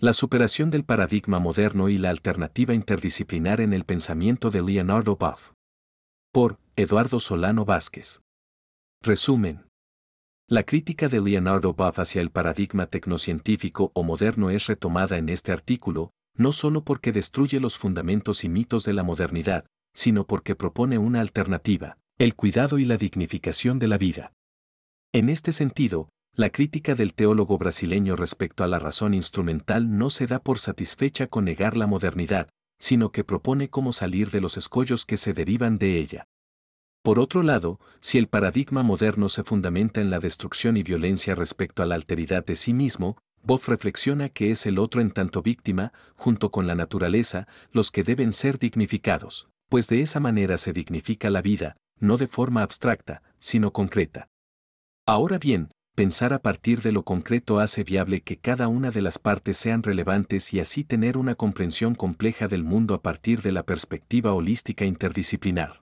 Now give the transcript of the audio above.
La superación del paradigma moderno y la alternativa interdisciplinar en el pensamiento de Leonardo Boff. Por Eduardo Solano Vázquez. Resumen. La crítica de Leonardo Boff hacia el paradigma tecnocientífico o moderno es retomada en este artículo, no solo porque destruye los fundamentos y mitos de la modernidad, sino porque propone una alternativa, el cuidado y la dignificación de la vida. En este sentido, la crítica del teólogo brasileño respecto a la razón instrumental no se da por satisfecha con negar la modernidad, sino que propone cómo salir de los escollos que se derivan de ella. Por otro lado, si el paradigma moderno se fundamenta en la destrucción y violencia respecto a la alteridad de sí mismo, Boff reflexiona que es el otro en tanto víctima, junto con la naturaleza, los que deben ser dignificados, pues de esa manera se dignifica la vida, no de forma abstracta, sino concreta. Ahora bien, pensar a partir de lo concreto hace viable que cada una de las partes sean relevantes y así tener una comprensión compleja del mundo a partir de la perspectiva holística interdisciplinar.